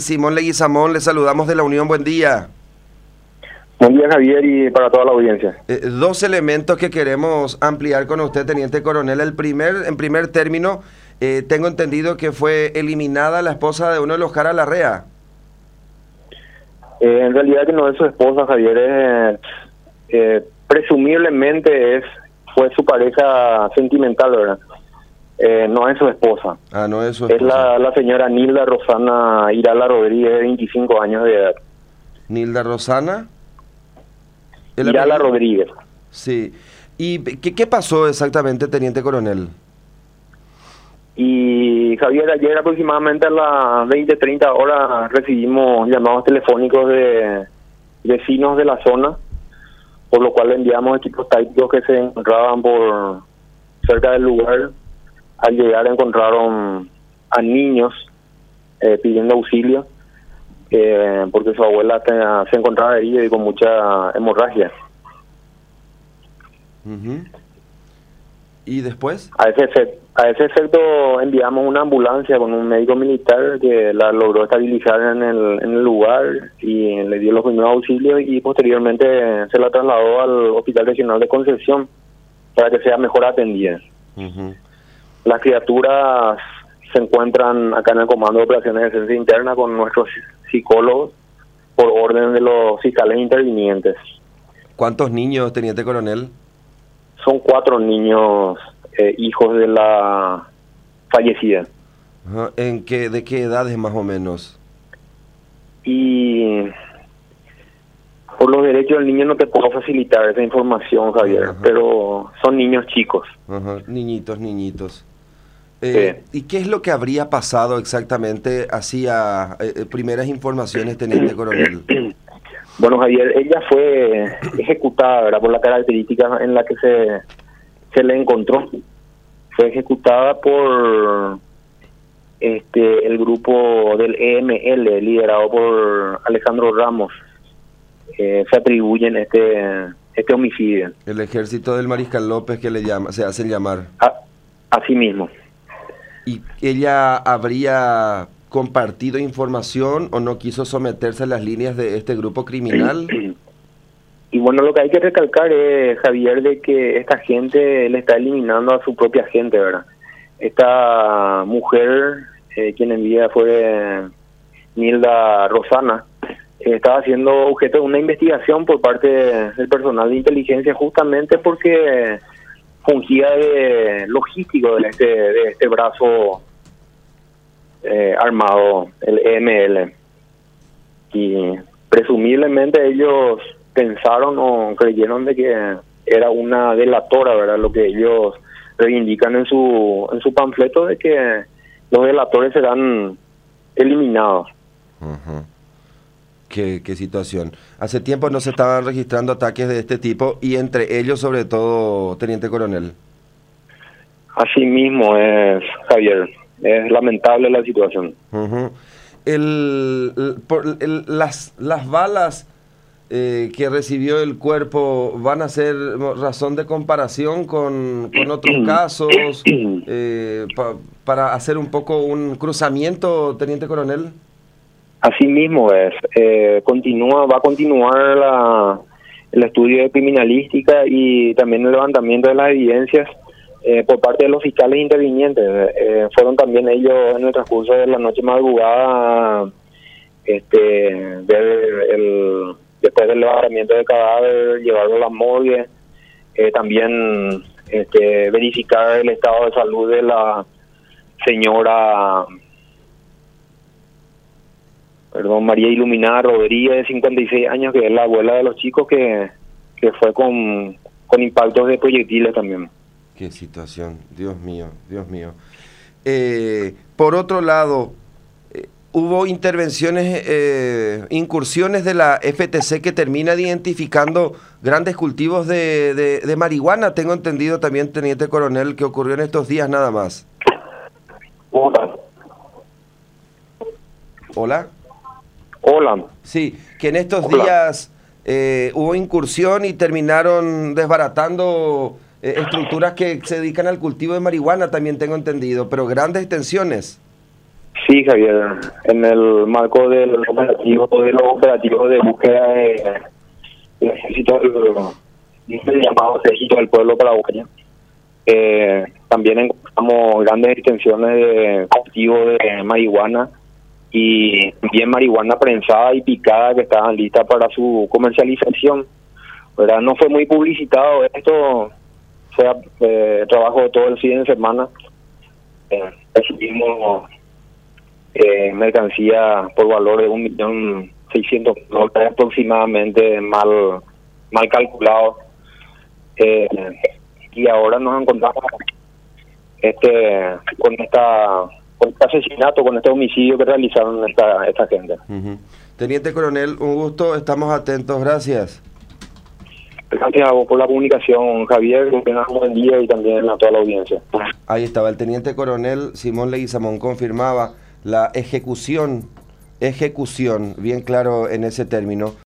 Simón Leguizamón, le saludamos de la Unión, buen día. Buen día, Javier, y para toda la audiencia. Dos elementos que queremos ampliar con usted, Teniente Coronel. En primer término, tengo entendido que fue eliminada la esposa de uno de los Jara Larrea. En realidad que no es su esposa, Javier, presumiblemente fue su pareja sentimental, ¿verdad? No es su esposa. Ah, no es su esposa. Es la señora Nilda Rosana Irala Rodríguez, de 25 años de edad. ¿Nilda Rosana? Irala Rodríguez. Sí. ¿Y qué pasó exactamente, Teniente Coronel? Y Javier, ayer aproximadamente a las 20:30 horas recibimos llamados telefónicos de vecinos de la zona, por lo cual enviamos equipos tácticos que se encontraban por cerca del lugar. Al llegar encontraron a niños pidiendo auxilio porque su abuela se encontraba herida y con mucha hemorragia. ¿Y después? A ese efecto enviamos una ambulancia con un médico militar que la logró estabilizar en el lugar y le dio los primeros auxilios, y posteriormente se la trasladó al Hospital Regional de Concepción para que sea mejor atendida. Las criaturas se encuentran acá en el Comando de Operaciones de Defensa Interna con nuestros psicólogos por orden de los fiscales intervinientes. ¿Cuántos niños, Teniente Coronel? Son 4 niños hijos de la fallecida. ¿De qué edades más o menos? Y por los derechos del niño no te puedo facilitar esa información, Javier, pero son niños chicos. Niñitos. Sí. ¿Y qué es lo que habría pasado exactamente hacia primeras informaciones, Teniente Coronel? Bueno, Javier, ella fue ejecutada, ¿verdad?, por la característica en la que se le encontró. Fue ejecutada por el grupo del EML, liderado por Alejandro Ramos. Se atribuyen este homicidio. El ejército del Mariscal López, que se hacen llamar. Así mismo. ¿Y ella habría compartido información o no quiso someterse a las líneas de este grupo criminal? Y bueno, lo que hay que recalcar es, Javier, de que esta gente le está eliminando a su propia gente, ¿verdad? Esta mujer, quien en vida fue Nilda Rosana, estaba siendo objeto de una investigación por parte del personal de inteligencia, justamente porque fungía de logístico de este brazo armado, el EML. Y presumiblemente ellos pensaron o creyeron de que era una delatora, ¿verdad? Lo que ellos reivindican en su panfleto, de que los delatores serán eliminados. Qué situación. Hace tiempo no se estaban registrando ataques de este tipo, y entre ellos, sobre todo, Teniente Coronel. Así mismo es, Javier. Es lamentable la situación. Las balas que recibió el cuerpo van a ser razón de comparación con otros casos, para hacer un poco un cruzamiento, Teniente Coronel. Así mismo es. Va a continuar el estudio de criminalística y también el levantamiento de las evidencias por parte de los fiscales intervinientes. Fueron también ellos en el transcurso de la noche madrugada después del levantamiento del cadáver, llevarlo a la morgue, también verificar el estado de salud de la señora María Iluminada Rodríguez, de 56 años, que es la abuela de los chicos, que fue con impactos de proyectiles también. Qué situación, Dios mío. Por otro lado, hubo incursiones de la FTC que terminan identificando grandes cultivos de marihuana. Tengo entendido también, Teniente Coronel, que ocurrió en estos días nada más. ¿Hola? Sí, que en estos días hubo incursión y terminaron desbaratando estructuras que se dedican al cultivo de marihuana, también tengo entendido, pero grandes extensiones. Sí, Javier, en el marco de los operativos de búsqueda del ejército, el llamado ejército del pueblo paraguayo, también encontramos grandes extensiones de cultivo de marihuana y bien marihuana prensada y picada que estaban listas para su comercialización. ¿Verdad? No fue muy publicitado esto, sea trabajo de todo el fin de semana. Recibimos mercancía por valor de 1.600.000 aproximadamente, mal calculado, y ahora nos encontramos con este asesinato, con este homicidio que realizaron esta gente. Teniente Coronel, un gusto, estamos atentos, gracias. Gracias a vos por la comunicación, Javier, que tengas un buen día y también a toda la audiencia. Ahí estaba el Teniente Coronel Simón Leguizamón, confirmaba la ejecución, bien claro en ese término,